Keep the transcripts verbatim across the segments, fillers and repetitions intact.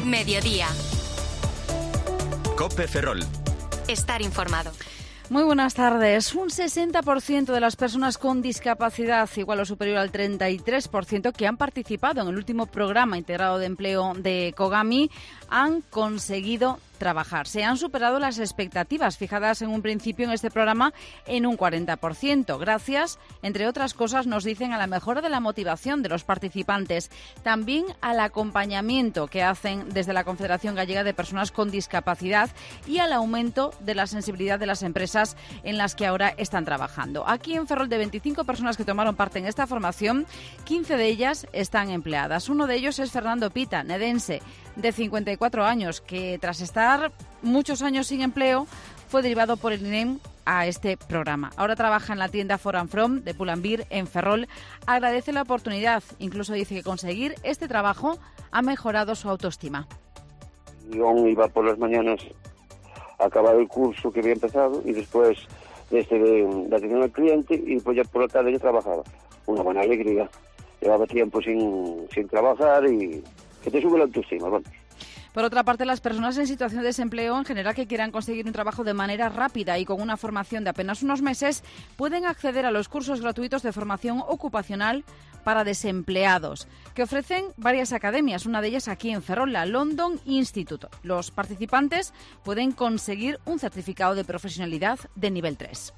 Mediodía. COPE Ferrol. Estar informado. Muy buenas tardes. Un sesenta por ciento de las personas con discapacidad, igual o superior al treinta y tres por ciento, que han participado en el último programa integrado de empleo de Kogami, han conseguido trabajar. Se han superado las expectativas fijadas en un principio en este programa en un cuarenta por ciento, gracias, entre otras cosas, nos dicen, a la mejora de la motivación de los participantes, también al acompañamiento que hacen desde la Confederación Gallega de Personas con Discapacidad y al aumento de la sensibilidad de las empresas en las que ahora están trabajando. Aquí en Ferrol, de veinticinco personas que tomaron parte en esta formación, quince de ellas están empleadas. Uno de ellos es Fernando Pita, nedense, de cincuenta y cuatro años, que tras estar muchos años sin empleo fue derivado por el I N E M a este programa. Ahora trabaja en la tienda For and From de Pull&Bear en Ferrol. Agradece la oportunidad, incluso dice que conseguir este trabajo ha mejorado su autoestima. Yo iba por las mañanas a acabar el curso que había empezado y después este de, de atención al cliente, y pues ya por la tarde yo trabajaba. Una buena alegría. Llevaba tiempo sin, sin trabajar y que te sube la autoestima, vamos. Por otra parte, las personas en situación de desempleo en general que quieran conseguir un trabajo de manera rápida y con una formación de apenas unos meses pueden acceder a los cursos gratuitos de formación ocupacional para desempleados, que ofrecen varias academias, una de ellas aquí en Ferrol, la London Institute. Los participantes pueden conseguir un certificado de profesionalidad de nivel tres.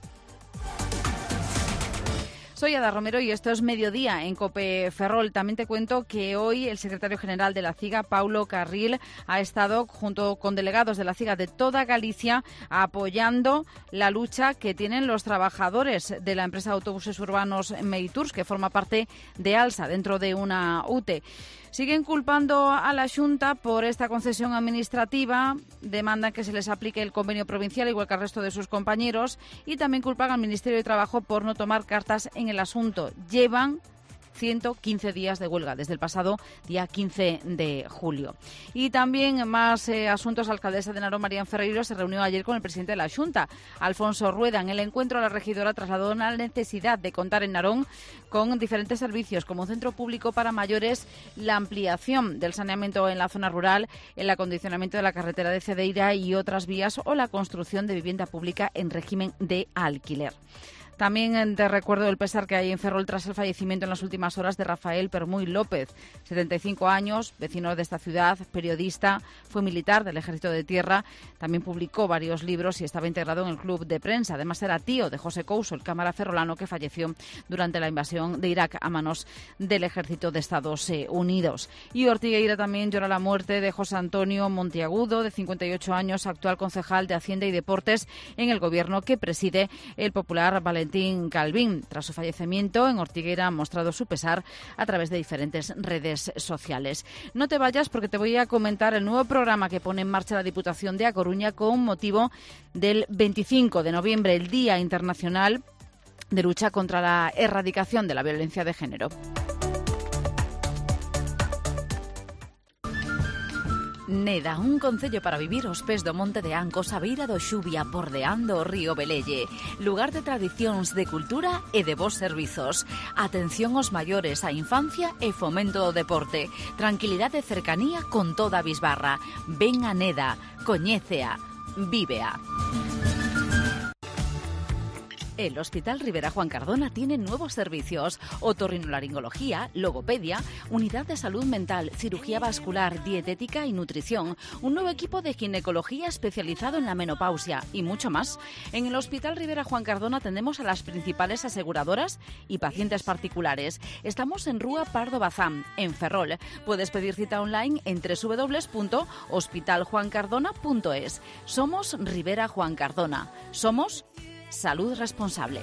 Soy Ada Romero y esto es Mediodía en COPE Ferrol. También te cuento que hoy el secretario general de la CIGA, Paulo Carril, ha estado junto con delegados de la CIGA de toda Galicia apoyando la lucha que tienen los trabajadores de la empresa de autobuses urbanos Meitours, que forma parte de ALSA, dentro de una U T E. Siguen culpando a la Xunta por esta concesión administrativa, demandan que se les aplique el convenio provincial igual que al resto de sus compañeros, y también culpan al Ministerio de Trabajo por no tomar cartas en el asunto. Llevan ciento quince días de huelga desde el pasado día quince de julio. Y también más eh, asuntos. La alcaldesa de Narón, María Ferreiro, se reunió ayer con el presidente de la Xunta, Alfonso Rueda. En el encuentro, la regidora trasladó la necesidad de contar en Narón con diferentes servicios, como un centro público para mayores, la ampliación del saneamiento en la zona rural, el acondicionamiento de la carretera de Cedeira y otras vías, o la construcción de vivienda pública en régimen de alquiler. También te recuerdo el pesar que hay en Ferrol tras el fallecimiento en las últimas horas de Rafael Permuy López, setenta y cinco años, vecino de esta ciudad, periodista, fue militar del Ejército de Tierra, también publicó varios libros y estaba integrado en el club de prensa. Además era tío de José Couso, el cámara ferrolano que falleció durante la invasión de Irak a manos del Ejército de Estados Unidos. Y Ortigueira también llora la muerte de José Antonio Monteagudo, de cincuenta y ocho años, actual concejal de Hacienda y Deportes en el gobierno que preside el popular Valentín Calvín. Tras su fallecimiento, en Ortigueira ha mostrado su pesar a través de diferentes redes sociales. No te vayas, porque te voy a comentar el nuevo programa que pone en marcha la Diputación de A Coruña con motivo del veinticinco de noviembre, el Día Internacional de Lucha contra la Erradicación de la Violencia de Género. Neda, un concello para vivir aos pés do Monte de Ancos, a beira do Xubia, bordeando o río Velelle. Lugar de tradicións, de cultura e de bons servizos. Atención aos maiores, a infancia e fomento do deporte. Tranquilidade e cercanía con toda a bisbarra. Ven a Neda, coñécea, vívea. El Hospital Rivera Juan Cardona tiene nuevos servicios: otorrinolaringología, logopedia, unidad de salud mental, cirugía vascular, dietética y nutrición, un nuevo equipo de ginecología especializado en la menopausia y mucho más. En el Hospital Rivera Juan Cardona atendemos a las principales aseguradoras y pacientes particulares. Estamos en Rúa Pardo Bazán, en Ferrol. Puedes pedir cita online en doble u doble u doble u punto hospital juan cardona punto es. Somos Rivera Juan Cardona. Somos Salud Responsable.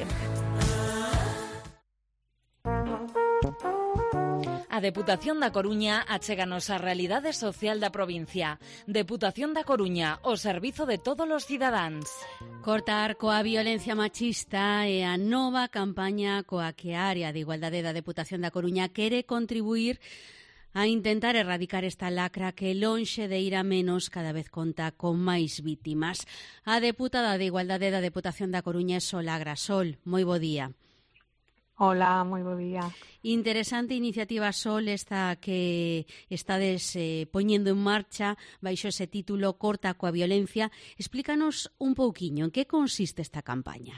A Deputación da Coruña achéganos a realidade social da provincia. Deputación da Coruña, o servizo de todos os cidadáns. Cortar coa violencia machista é a nova campaña coa que a área de igualdade da Deputación da Coruña quere contribuir a intentar erradicar esta lacra que, lonxe de ir a menos, cada vez conta con máis vítimas. A deputada de Igualdade da Deputación da Coruña é Sol Agrasol. Moi bo día. Hola, moi bo día. Interesante iniciativa, Sol, esta que estades eh, poñendo en marcha baixo ese título Corta coa violencia. Explícanos un pouquiño en que consiste esta campaña.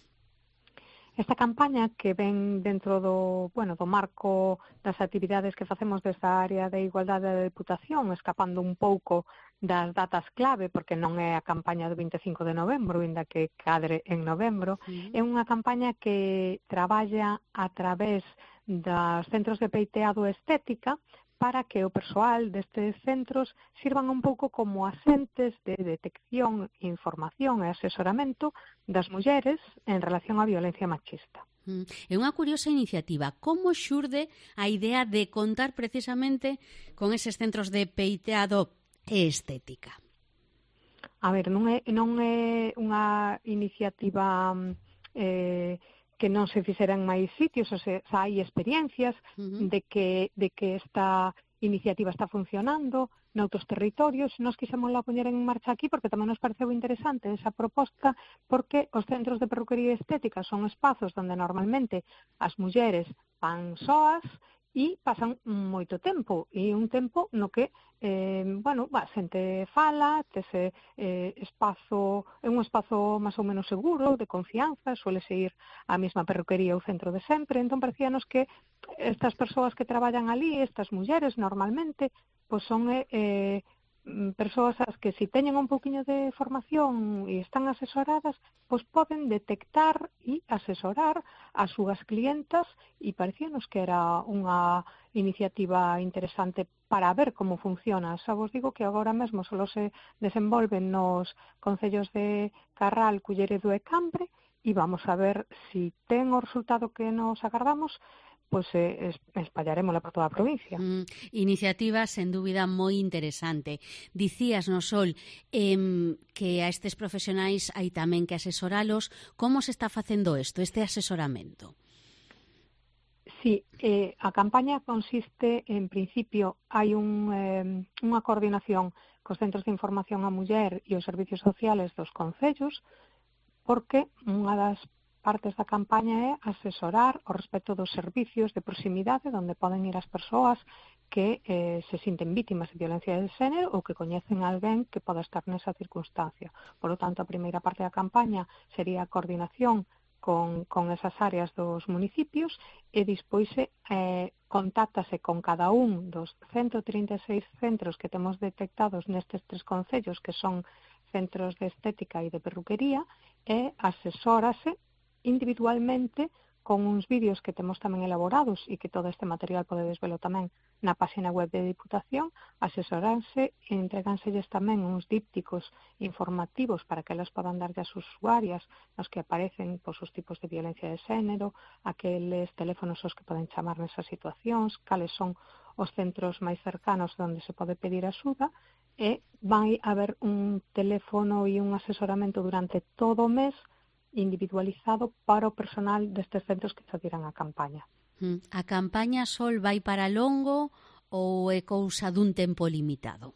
Esta campaña que ven dentro do, bueno, do marco das actividades que facemos desta área de igualdade da Deputación, escapando un pouco das datas clave, porque non é a campaña do vinte e cinco de novembro, ainda que cadre en novembro, uh-huh. É unha campaña que traballa a través dos centros de peiteado estética para que o persoal destes centros sirvan un pouco como asentes de detección, información e asesoramento das mulleres en relación á violencia machista. É unha curiosa iniciativa. Como xurde a idea de contar precisamente con eses centros de peiteado e estética? A ver, non é, non é unha iniciativa eh, que non se fixera en máis sitios, ou se, xa hai experiencias uh-huh. de que de que esta iniciativa está funcionando noutros territorios. Nos quixemos la poñer en marcha aquí porque tamén nos pareceu interesante esa proposta, porque os centros de perruquería estética son espazos onde normalmente as mulleres van soas e pasan moito tempo, e un tempo no que, eh, bueno, a xente fala, tese eh, espazo, é un espazo máis ou menos seguro, de confianza, suele seguir a mesma perruquería ou centro de sempre, entón parecíanos que estas persoas que traballan ali, estas mulleres normalmente, pois son eh, persoas as que se si teñen un pouquiño de formación e están asesoradas, pois poden detectar e asesorar as súas clientas, e parecíanos que era unha iniciativa interesante para ver como funciona. Xa vos digo que agora mesmo só se desenvolven nos concellos de Carral, Culleredo e Cambre, e vamos a ver se si ten o resultado que nos agardamos, pois eh, espallaremosla por toda a provincia. Mm, iniciativa, sen dúbida, moi interesante. Dicías, no Sol, eh, que a estes profesionais hai tamén que asesoralos. Como se está facendo isto, este asesoramento? Sí, eh, a campaña consiste, en principio, hai un, eh, unha coordinación cos centros de información á muller e os servicios sociales dos concellos, porque unha das partes da campaña é asesorar o respecto dos servicios de proximidade onde poden ir as persoas que eh, se sinten vítimas de violencia de xénero ou que coñecen a alguén que poda estar nesa circunstancia. Por lo tanto, a primeira parte da campaña sería a coordinación con, con esas áreas dos municipios, e despois eh, contáctase con cada un dos ciento trinta e seis centros que temos detectados nestes tres concellos, que son centros de estética e de perruquería, e asesórase individualmente con uns vídeos que temos tamén elaborados, e que todo este material podedes velo tamén na página web de Diputación. Asesoranse e entregánselles tamén uns dípticos informativos para que elas podan darlle ás usuarias nos que aparecen pois, os tipos de violencia de xénero, aqueles teléfonos aos que poden chamar nesas situacións, cales son os centros máis cercanos onde se pode pedir axuda, e vai haber un teléfono e un asesoramento durante todo o mes individualizado para o personal destes centros que se tiran a campaña. A campaña, Sol, vai para longo ou é cousa dun tempo limitado?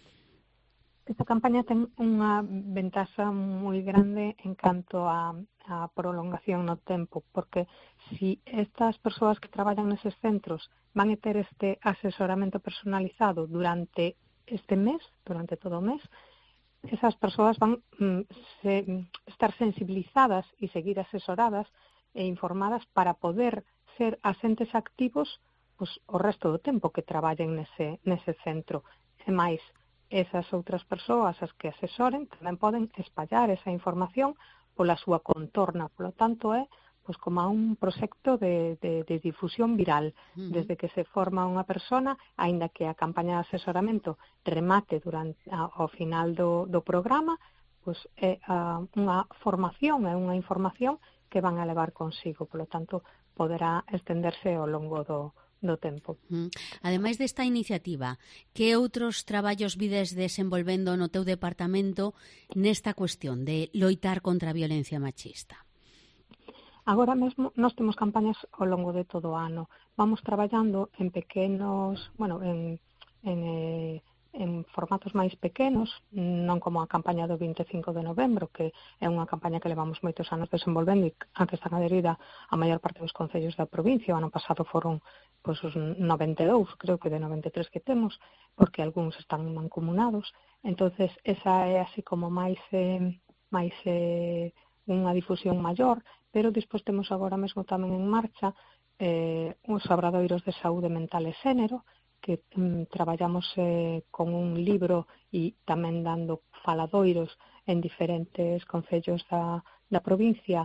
Esta campaña ten unha ventaxa moi grande en canto a, a prolongación no tempo, porque si estas persoas que traballan neses centros van a ter este asesoramento personalizado durante este mes, durante todo o mes, esas persoas van mm, se, estar sensibilizadas e seguir asesoradas e informadas para poder ser asentes activos pois, o resto do tempo que traballen nese, nese centro. E máis, esas outras persoas as que asesoren tamén poden espallar esa información pola súa contorna. Por lo tanto, é pois, como un proxecto de, de, de difusión viral. Uh-huh. Desde que se forma unha persona, aínda que a campaña de asesoramento remate durante a, ao final do, do programa, pois é a, unha formación, é unha información que van a levar consigo. Por lo tanto, poderá estenderse ao longo do, do tempo. Uh-huh. Ademais desta iniciativa, que outros traballos vides desenvolvendo no teu departamento nesta cuestión de loitar contra a violencia machista? Agora mesmo nós temos campañas ao longo de todo o ano. Vamos traballando en pequenos, bueno, en, en eh, en formatos máis pequenos, non como a campaña do vinte e cinco de novembro, que é unha campaña que levamos moitos anos desenvolvendo e a que están adherida a maior parte dos concellos da provincia. O ano pasado foron pois, os noventa e dous, creo que de noventa e tres que temos, porque algúns están mancomunados. Entonces, esa é así como máis, eh, máis eh, unha difusión maior, pero despois temos agora mesmo tamén en marcha eh, os obradoiros de saúde mental e xénero, que mm, traballamos eh, con un libro e tamén dando faladoiros en diferentes concellos da, da provincia,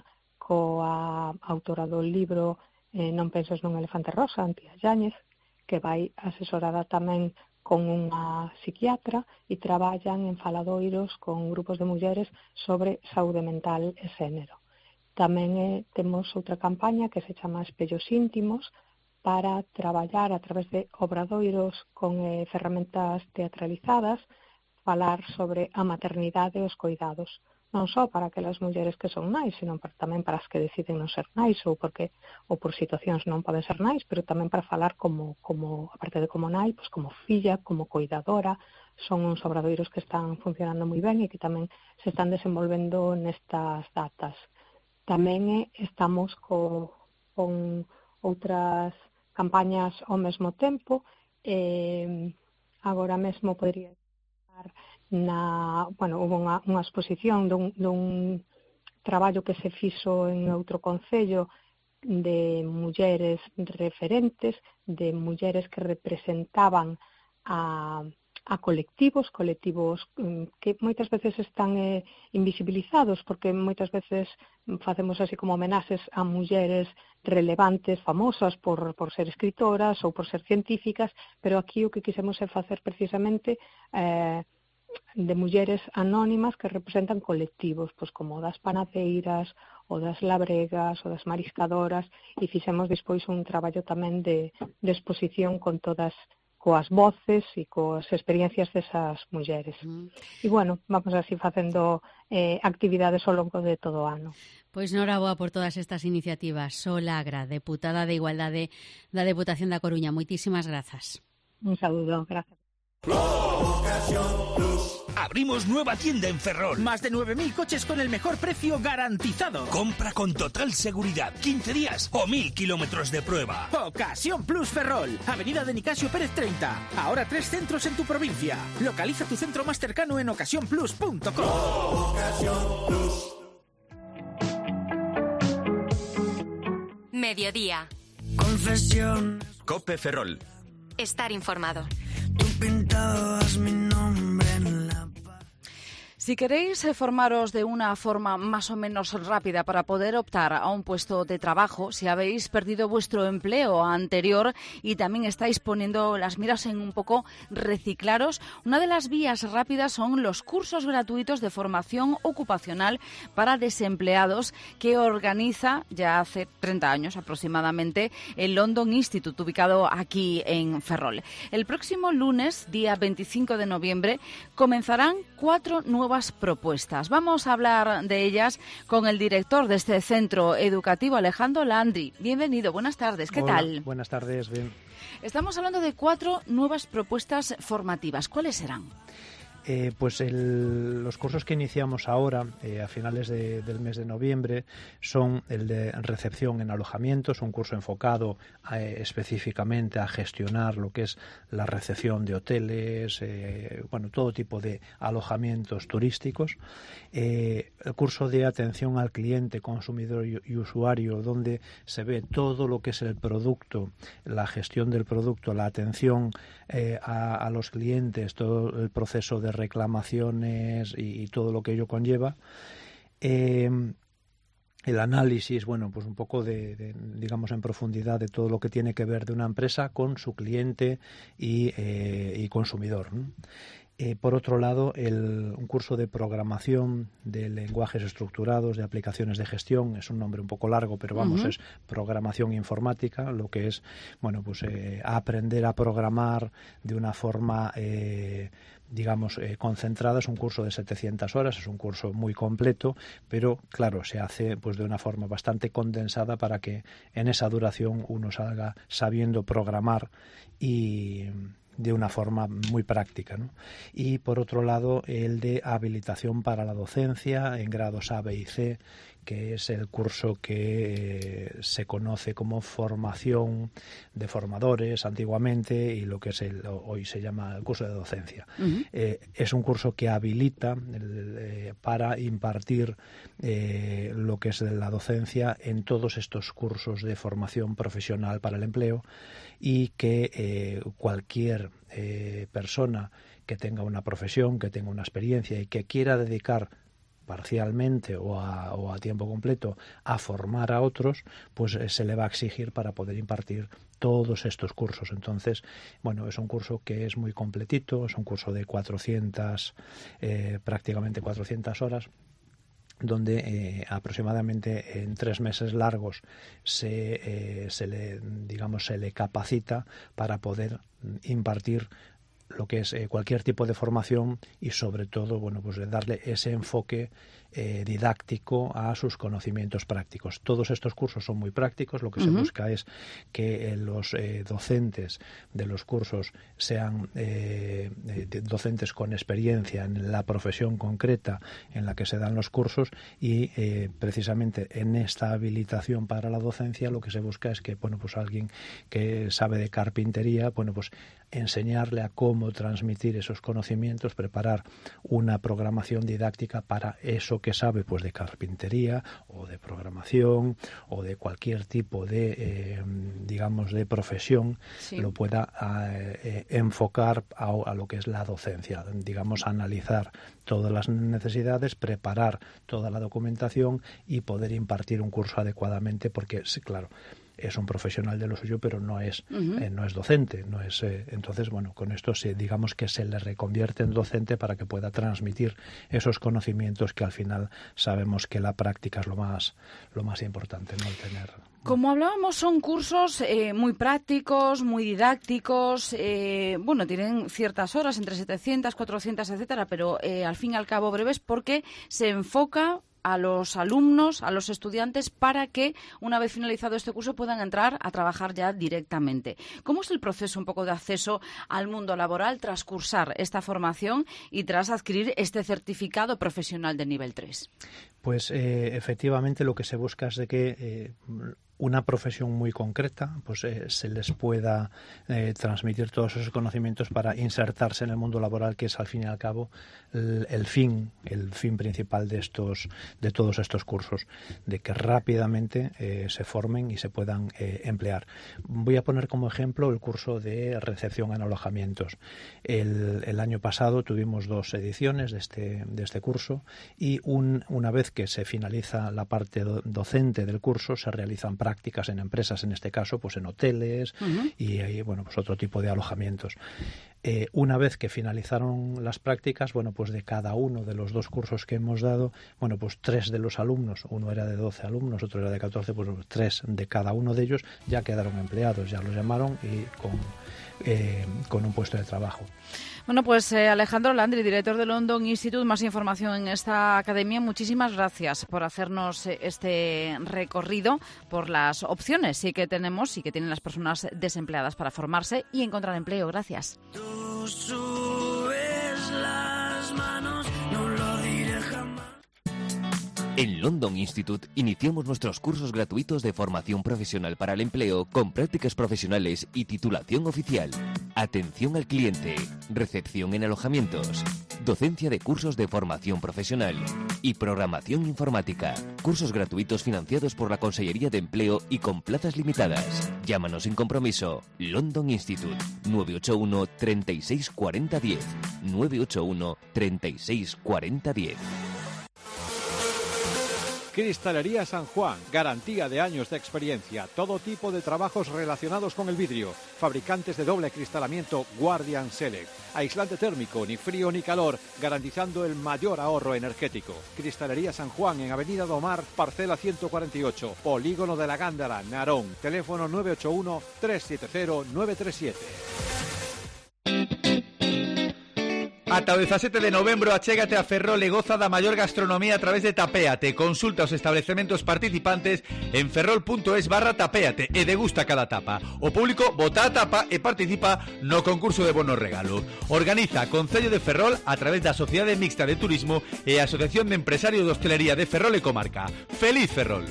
coa autora do libro eh, Non penses nun elefante rosa, Antía Yáñez, que vai asesorada tamén con unha psiquiatra e traballan en faladoiros con grupos de mulleres sobre saúde mental e xénero. Tamén eh, temos outra campaña que se chama Espellos íntimos, para traballar a través de obradoiros con eh, ferramentas teatralizadas, falar sobre a maternidade e os cuidados, non só para aquelas mulleres que son nais, sino para, tamén para as que deciden non ser nais ou porque ou por situacións non poden ser nais, pero tamén para falar como, como aparte de como nai, pues como filla, como cuidadora. Son uns obradoiros que están funcionando moi ben e que tamén se están desenvolvendo nestas datas. Tamén eh, estamos co, con outras campañas ao mesmo tempo. Eh, agora mesmo podría estar na, bueno, hubo unha, unha exposición dun, dun traballo que se fixo en outro concello de mulleres referentes, de mulleres que representaban a a colectivos, colectivos que moitas veces están eh, invisibilizados, porque moitas veces facemos así como homenaxes a mulleres relevantes, famosas por, por ser escritoras ou por ser científicas, pero aquí o que quisemos é facer precisamente eh, de mulleres anónimas que representan colectivos, pois como das panadeiras, ou das labregas, ou das mariscadoras, e fixemos despois un traballo tamén de, de exposición con todas coas voces e coas experiencias desas mulleres. Mm. E, bueno, vamos así facendo eh, actividades ao longo de todo o ano. Pois noraboa por todas estas iniciativas. Sol Agra, deputada de Igualdade da Deputación da Coruña. Moitísimas grazas. Un saludo, gracias. Abrimos nueva tienda en Ferrol. Más de nueve mil coches con el mejor precio garantizado. Compra con total seguridad. quince días o mil kilómetros de prueba. Ocasión Plus Ferrol. Avenida de Nicasio Pérez treinta. Ahora tres centros en tu provincia. Localiza tu centro más cercano en ocasión plus punto com. Ocasión Plus. Mediodía. Confesión. Cope Ferrol. Estar informado. Tú pintabas mi nombre en la... Si queréis formaros de una forma más o menos rápida para poder optar a un puesto de trabajo, si habéis perdido vuestro empleo anterior y también estáis poniendo las miras en un poco reciclaros, una de las vías rápidas son los cursos gratuitos de formación ocupacional para desempleados que organiza ya hace treinta años aproximadamente el London Institute, ubicado aquí en Ferrol. El próximo lunes, día veinticinco de noviembre, comenzarán cuatro nuevas propuestas. Vamos a hablar de ellas con el director de este centro educativo, Alejandro Landry. Bienvenido, buenas tardes, ¿qué Hola, tal? Buenas tardes, bien. Estamos hablando de cuatro nuevas propuestas formativas. ¿Cuáles serán? Eh, pues el, los cursos que iniciamos ahora, eh, a finales de, del mes de noviembre, son el de recepción en alojamientos, un curso enfocado a, eh, específicamente a gestionar lo que es la recepción de hoteles, eh, bueno, todo tipo de alojamientos turísticos. Eh, el curso de atención al cliente, consumidor y, y usuario, donde se ve todo lo que es el producto, la gestión del producto, la atención eh, a, a los clientes, todo el proceso de reclamaciones y, y todo lo que ello conlleva. Eh, el análisis, bueno, pues un poco de, de, digamos, en profundidad de todo lo que tiene que ver de una empresa con su cliente y, eh, y consumidor, ¿no? Eh, por otro lado, el, un curso de programación de lenguajes estructurados, de aplicaciones de gestión, es un nombre un poco largo, pero vamos, uh-huh. es programación informática, lo que es, bueno, pues eh, aprender a programar de una forma, eh, digamos, eh, concentrada. Es un curso de setecientas horas, es un curso muy completo, pero claro, se hace pues de una forma bastante condensada para que en esa duración uno salga sabiendo programar y de una forma muy práctica, ¿no? Y por otro lado, el de habilitación para la docencia en grados A, B y C, que es el curso que eh, se conoce como formación de formadores antiguamente y lo que es el, hoy se llama el curso de docencia. Uh-huh. Eh, es un curso que habilita el, eh, para impartir eh, lo que es la docencia en todos estos cursos de formación profesional para el empleo y que eh, cualquier eh, persona que tenga una profesión, que tenga una experiencia y que quiera dedicar parcialmente o a, o a tiempo completo a formar a otros, pues eh, se le va a exigir para poder impartir todos estos cursos. Entonces, bueno, es un curso que es muy completito, es un curso de cuatrocientas, eh, prácticamente cuatrocientas horas, donde eh, aproximadamente en tres meses largos se, eh, se le, digamos, se le capacita para poder impartir lo que es eh, cualquier tipo de formación y sobre todo, bueno, pues de darle ese enfoque eh, didáctico a sus conocimientos prácticos. Todos estos cursos son muy prácticos, lo que uh-huh. se busca es que eh, los eh, docentes de los cursos sean eh, de, docentes con experiencia en la profesión concreta en la que se dan los cursos y eh, precisamente en esta habilitación para la docencia lo que se busca es que, bueno, pues alguien que sabe de carpintería, bueno, pues enseñarle a cómo transmitir esos conocimientos, preparar una programación didáctica para eso que sabe, pues de carpintería o de programación o de cualquier tipo de, eh, digamos, de profesión, sí. lo pueda eh, enfocar a, a lo que es la docencia, digamos, analizar todas las necesidades, preparar toda la documentación y poder impartir un curso adecuadamente, porque, sí, claro, es un profesional de lo suyo, pero no es uh-huh. eh, no es docente, no es eh, entonces, bueno, con esto se, digamos que se le reconvierte en docente para que pueda transmitir esos conocimientos que al final sabemos que la práctica es lo más lo más importante, no el tener. Como hablábamos, son cursos eh, muy prácticos, muy didácticos, eh, bueno, tienen ciertas horas, entre setecientas, cuatrocientas, etcétera, pero eh, al fin y al cabo breves, porque se enfoca a los alumnos, a los estudiantes, para que una vez finalizado este curso puedan entrar a trabajar ya directamente. ¿Cómo es el proceso un poco de acceso al mundo laboral tras cursar esta formación y tras adquirir este certificado profesional de nivel tres? Pues eh, efectivamente lo que se busca es de que eh, una profesión muy concreta, pues eh, se les pueda eh, transmitir todos esos conocimientos para insertarse en el mundo laboral, que es al fin y al cabo el, el fin, el fin principal de estos, de todos estos cursos, de que rápidamente eh, se formen y se puedan eh, emplear. Voy a poner como ejemplo el curso de recepción en alojamientos. El, el año pasado tuvimos dos ediciones de este, de este curso y un, una vez que se finaliza la parte do, docente del curso, se realizan prácticas en empresas, en este caso, pues en hoteles uh-huh. y, y bueno, pues otro tipo de alojamientos. Eh, una vez que finalizaron las prácticas, bueno, pues de cada uno de los dos cursos que hemos dado, bueno, pues tres de los alumnos, uno era de doce alumnos, otro era de catorce, pues tres de cada uno de ellos ya quedaron empleados, ya los llamaron y con, eh, con un puesto de trabajo. Bueno, pues eh, Alejandro Landry, director del London Institute, más información en esta academia. Muchísimas gracias por hacernos este recorrido por las opciones sí que tenemos y que tienen las personas desempleadas para formarse y encontrar empleo. Gracias. Tú subes las manos, no lo diré jamás. En London Institute iniciamos nuestros cursos gratuitos de formación profesional para el empleo con prácticas profesionales y titulación oficial. Atención al cliente, recepción en alojamientos, docencia de cursos de formación profesional y programación informática. Cursos gratuitos financiados por la Consellería de Empleo y con plazas limitadas. Llámanos sin compromiso. London Institute nueve ocho uno, treinta y seis, cuarenta, diez. nueve ocho uno, treinta y seis, cuarenta, diez. Cristalería San Juan, garantía de años de experiencia, todo tipo de trabajos relacionados con el vidrio, fabricantes de doble cristalamiento Guardian Select, aislante térmico, ni frío ni calor, garantizando el mayor ahorro energético. Cristalería San Juan en Avenida Domar, parcela ciento cuarenta y ocho, Polígono de la Gándara, Narón, teléfono nueve ocho uno, tres siete cero, nueve tres siete. Ata o dezasete de novembro achégate a Ferrol e goza da maior gastronomía a través de Tapéate. Consulta os establecementos participantes en ferrol.es barra tapéate e degusta cada tapa. O público vota a tapa e participa no concurso de bonos regalo. Organiza Concello de Ferrol a través da Sociedade Mixta de Turismo e a Asociación de Empresarios de Hostelería de Ferrol e Comarca. ¡Feliz Ferrol!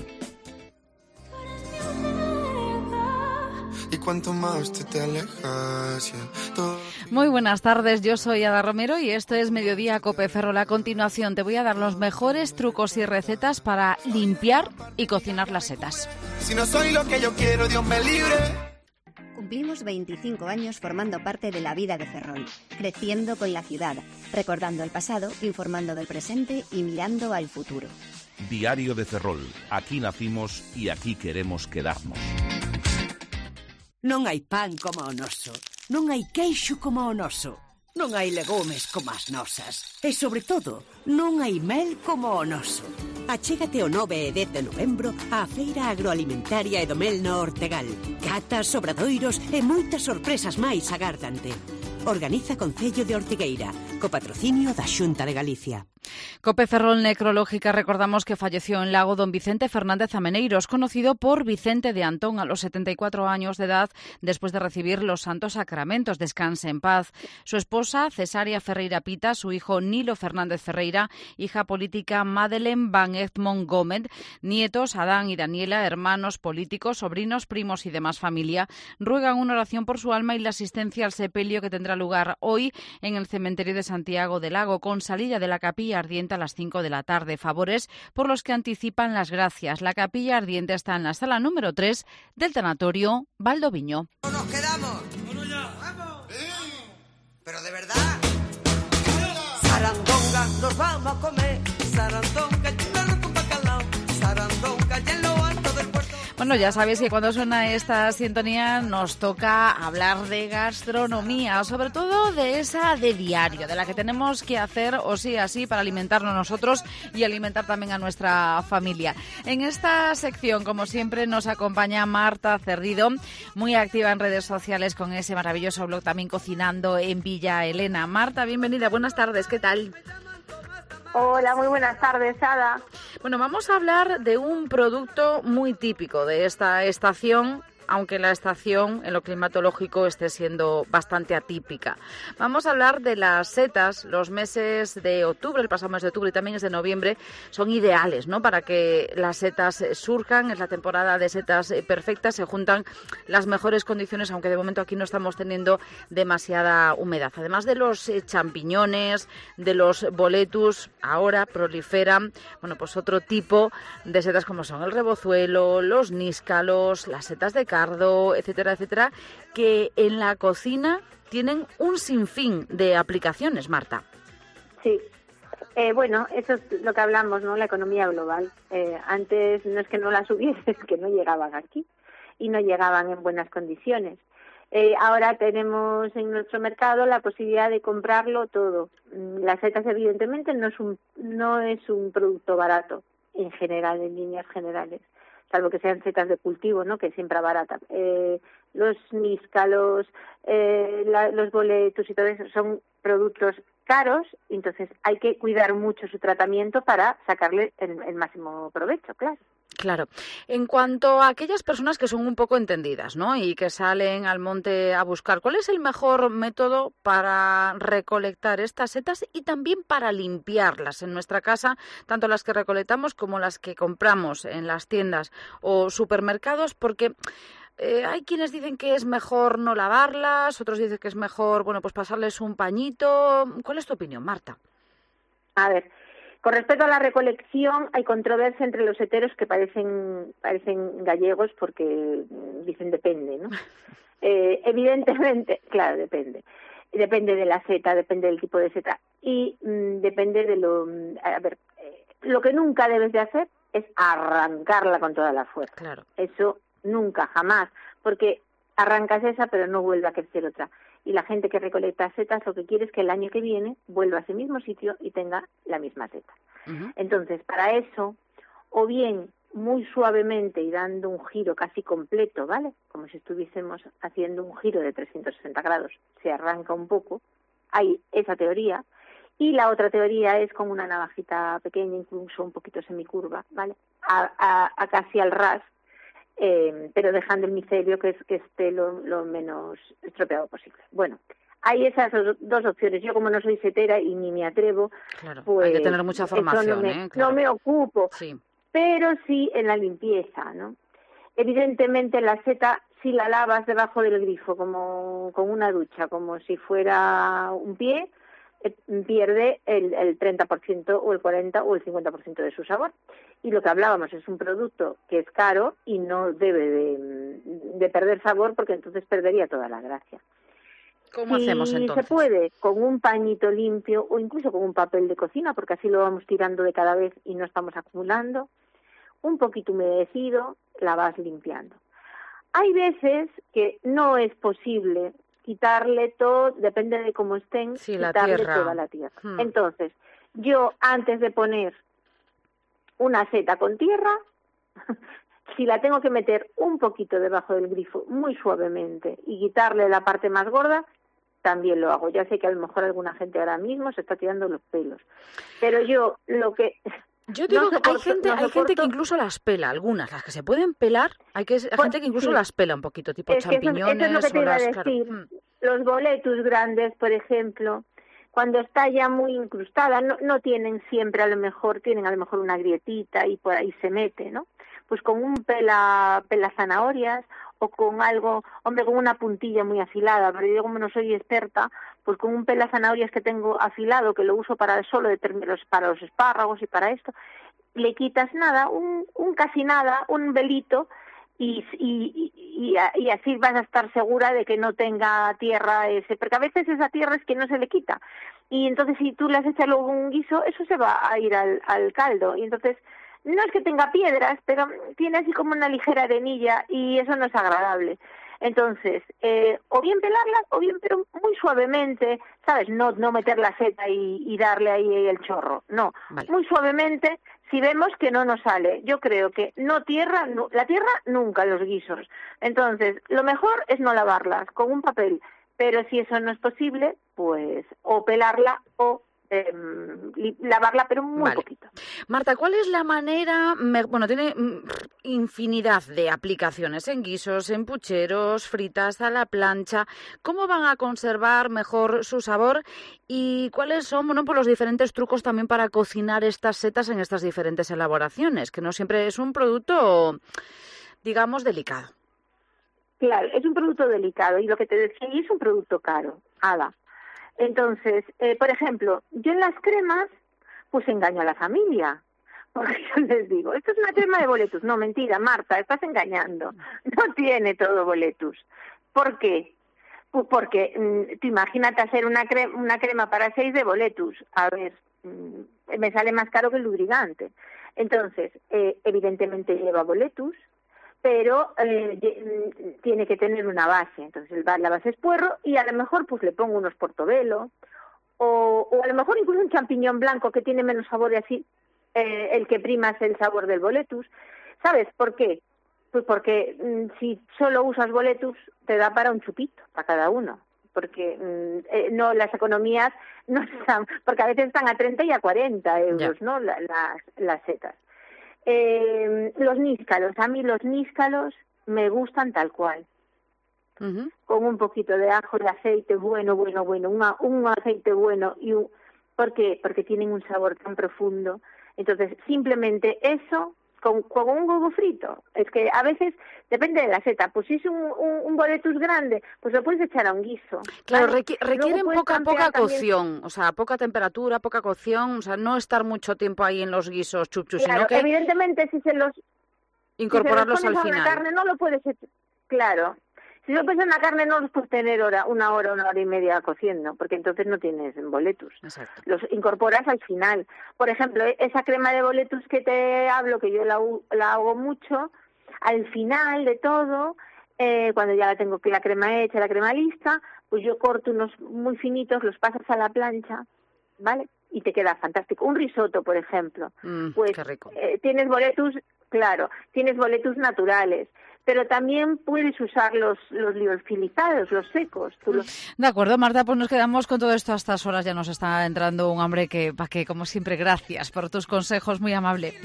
Y cuanto más tú te alejas, yeah, todo... Muy buenas tardes, yo soy Ada Romero y esto es Mediodía Cope Ferrol. A continuación te voy a dar los mejores trucos y recetas para limpiar y cocinar las setas. Si no soy lo que yo quiero, Dios me libre. Cumplimos veinticinco años formando parte de la vida de Ferrol, creciendo con la ciudad, recordando el pasado, informando del presente y mirando al futuro. Diario de Ferrol. Aquí nacimos y aquí queremos quedarnos. Non hai pan como o noso, non hai queixo como o noso, non hai legumes como as nosas e, sobre todo, non hai mel como o noso. Achégate o nove e dez de novembro á Feira Agroalimentaria e do Mel no Ortegal. Catas, obradoiros e moitas sorpresas máis agárdante. Organiza Concello de Ortigueira, co patrocinio da Xunta de Galicia. Cope Ferrol Necrológica, recordamos que falleció en Lago don Vicente Fernández Ameneiros, conocido por Vicente de Antón, a los setenta y cuatro años de edad, después de recibir los santos sacramentos. Descanse en paz. Su esposa, Cesárea Ferreira Pita, su hijo Nilo Fernández Ferreira, hija política Madeleine Van Edmond Gómez, nietos Adán y Daniela, hermanos políticos, sobrinos, primos y demás familia, ruegan una oración por su alma y la asistencia al sepelio que tendrá lugar hoy en el cementerio de Santiago del Lago, con salida de la capilla ardiente a las cinco de la tarde. Favores por los que anticipan las gracias. La capilla ardiente está en la sala número tres del tanatorio Valdoviño. ¿Nos quedamos? Bueno, ya. ¡Vamos! Sí. Pero de verdad. Sarandonga, nos vamos a comer. Sarandonga, lleno con bacalao. Sarandonga, en lo alto del puerto. Bueno, ya sabéis que cuando suena esta sintonía nos toca hablar de gastronomía, sobre todo de esa de diario, de la que tenemos que hacer o sí así para alimentarnos nosotros y alimentar también a nuestra familia. En esta sección, como siempre, nos acompaña Marta Cerdido, muy activa en redes sociales con ese maravilloso blog también Cocinando en Villa Elena. Marta, bienvenida, buenas tardes, ¿qué tal? Hola, muy buenas tardes, Ada. Bueno, vamos a hablar de un producto muy típico de esta estación, aunque la estación en lo climatológico esté siendo bastante atípica. Vamos a hablar de las setas. Los meses de octubre, el pasado mes de octubre y también es de noviembre, son ideales, ¿no?, para que las setas surjan. Es la temporada de setas perfecta, se juntan las mejores condiciones, aunque de momento aquí no estamos teniendo demasiada humedad. Además de los champiñones, de los boletus, ahora proliferan, bueno, pues otro tipo de setas como son el rebozuelo, los níscalos, las setas de cardo, etcétera, etcétera, que en la cocina tienen un sinfín de aplicaciones, Marta. Sí, eh, bueno, eso es lo que hablamos, ¿no? La economía global. Eh, antes no es que no las hubiese, es que no llegaban aquí y no llegaban en buenas condiciones. Eh, ahora tenemos en nuestro mercado la posibilidad de comprarlo todo. Las setas, evidentemente, no es un, no es un producto barato, en general, en líneas generales, salvo que sean setas de cultivo, ¿no?, que siempre abaratan. Eh, los níscalos, eh, la, los boletos y todo eso son productos caros, entonces hay que cuidar mucho su tratamiento para sacarle el, el máximo provecho, claro. Claro. En cuanto a aquellas personas que son un poco entendidas, ¿no?, y que salen al monte a buscar, ¿cuál es el mejor método para recolectar estas setas y también para limpiarlas en nuestra casa, tanto las que recolectamos como las que compramos en las tiendas o supermercados? Porque eh, hay quienes dicen que es mejor no lavarlas, otros dicen que es mejor, bueno, pues pasarles un pañito. ¿Cuál es tu opinión, Marta? A ver, con respecto a la recolección, hay controversia entre los heteros que parecen parecen gallegos porque dicen depende, ¿no? Eh, evidentemente, claro, depende. Depende de la seta, depende del tipo de seta y mmm, depende de lo... A ver, eh, lo que nunca debes de hacer es arrancarla con toda la fuerza. Claro. Eso nunca, jamás, porque arrancas esa pero no vuelve a crecer otra. Y la gente que recolecta setas lo que quiere es que el año que viene vuelva a ese mismo sitio y tenga la misma seta. Uh-huh. Entonces, para eso, o bien muy suavemente y dando un giro casi completo, ¿vale?, como si estuviésemos haciendo un giro de trescientos sesenta grados, se arranca un poco, hay esa teoría, Y la otra teoría es con una navajita pequeña, incluso un poquito semicurva, ¿vale? A, a, a casi al ras, eh, pero dejando el micelio que, es, que esté lo, lo menos estropeado posible. Bueno, hay esas dos opciones. Yo, como no soy setera y ni me atrevo, claro, pues hay que tener mucha formación, no me, ¿eh? Claro. no me ocupo, sí. Pero sí en la limpieza, ¿no? Evidentemente la seta, si la lavas debajo del grifo, como con una ducha, como si fuera un pie, eh, pierde el, el treinta por ciento o el cuarenta por ciento o el cincuenta por ciento de su sabor. Y lo que hablábamos, es un producto que es caro y no debe de, de perder sabor, porque entonces perdería toda la gracia. ¿Cómo si hacemos entonces? Se puede con un pañito limpio o incluso con un papel de cocina, porque así lo vamos tirando de cada vez y no estamos acumulando, un poquito humedecido, la vas limpiando. Hay veces que no es posible quitarle todo, depende de cómo estén, sí, la quitarle tierra. toda la tierra. Hmm. Entonces, yo antes de poner una seta con tierra, si la tengo que meter un poquito debajo del grifo, muy suavemente, y quitarle la parte más gorda, también lo hago. Ya sé que a lo mejor alguna gente ahora mismo se está tirando los pelos, pero yo lo que... Yo digo no que soporto, hay gente, no hay gente que incluso las pela, algunas, las que se pueden pelar, hay que hay pues, gente que incluso sí. las pela un poquito, tipo es que champiñones. Eso, eso es lo que te iba a las, decir. claro. Los boletus grandes, por ejemplo, cuando está ya muy incrustada, no, no tienen siempre, a lo mejor, tienen a lo mejor una grietita y por ahí se mete, ¿no? Pues con un pela, pela zanahorias o con algo, hombre, con una puntilla muy afilada, pero yo como no soy experta, pues con un pela zanahorias que tengo afilado, que lo uso para solo de, para los espárragos y para esto, le quitas nada, un, un casi nada, un velito, y, y, y, y así vas a estar segura de que no tenga tierra ese, porque a veces esa tierra es que no se le quita, y entonces si tú le has echado luego un guiso, eso se va a ir al, al caldo, y entonces no es que tenga piedras, pero tiene así como una ligera arenilla, y eso no es agradable. Entonces, eh, o bien pelarlas, o bien, pero muy suavemente, ¿sabes? No no meter la seta y, y darle ahí el chorro, no. Vale. Muy suavemente, si vemos que no nos sale. Yo creo que no tierra, no, la tierra nunca, los guisos. Entonces, lo mejor es no lavarlas con un papel, pero si eso no es posible, pues o pelarla o Eh, lavarla, pero muy vale. poquito. Marta, ¿cuál es la manera? Bueno, tiene infinidad de aplicaciones en guisos, en pucheros, fritas a la plancha. ¿Cómo van a conservar mejor su sabor? ¿Y cuáles son, bueno, pues los diferentes trucos también para cocinar estas setas en estas diferentes elaboraciones? Que no siempre es un producto, digamos, delicado. Claro, es un producto delicado y lo que te decía, es un producto caro, Ada. Entonces, eh, por ejemplo, yo en las cremas, pues engaño a la familia, porque yo les digo, esto es una crema de boletus. No, mentira, Marta, estás engañando. No tiene todo boletus. ¿Por qué? Pues porque, mmm, tú imagínate hacer una crema, una crema para seis de boletus. A ver, mmm, me sale más caro que el lubricante. Entonces, eh, evidentemente lleva boletus, pero eh, tiene que tener una base. Entonces la base es puerro y a lo mejor pues le pongo unos portobelo o, o a lo mejor incluso un champiñón blanco que tiene menos sabor y así eh, el que prima es el sabor del boletus. ¿Sabes por qué? Pues porque mm, si solo usas boletus te da para un chupito, para cada uno. Porque mm, eh, no las economías no están, porque a veces están a treinta y a cuarenta euros, yeah. ¿no? La, las, las setas. Eh, los níscalos, a mí los níscalos me gustan tal cual, uh-huh. con un poquito de ajo, de aceite bueno, bueno, bueno, una, un aceite bueno, y un, ¿por qué? Porque tienen un sabor tan profundo. Entonces, simplemente eso, con, con un huevo frito, es que a veces, depende de la seta, pues si es un, un, un boletus grande, pues lo puedes echar a un guiso. Claro, ¿vale? requ- requieren poca poca cocción, también. O sea, poca temperatura, poca cocción, o sea, no estar mucho tiempo ahí en los guisos chup-chup, claro, sino que evidentemente si se los incorporarlos si se los al pones final. A una carne no lo puedes echar, claro. Si lo pones en la carne no los puedes tener hora, una hora, una hora y media cociendo, porque entonces no tienes boletus. Exacto. Los incorporas al final. Por ejemplo, esa crema de boletus que te hablo, que yo la, la hago mucho, al final de todo, eh, cuando ya la tengo la crema hecha, la crema lista, pues yo corto unos muy finitos, los pasas a la plancha, ¿vale? Y te queda fantástico. Un risotto, por ejemplo. Mm, pues qué rico. Eh, tienes boletus, claro, tienes boletus naturales. pero también puedes usar los, los liofilizados, los secos. Tú los... De acuerdo, Marta, pues nos quedamos con todo esto a estas horas. Ya nos está entrando un hambre que, pa' que, como siempre, gracias por tus consejos, muy amable.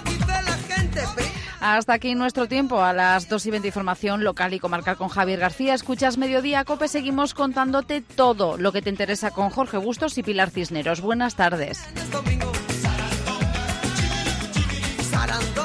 Hasta aquí nuestro tiempo. A las dos y veinte, información local y comarcal con Javier García. Escuchas Mediodía Cope, seguimos contándote todo lo que te interesa con Jorge Bustos y Pilar Cisneros. Buenas tardes. Sarandón.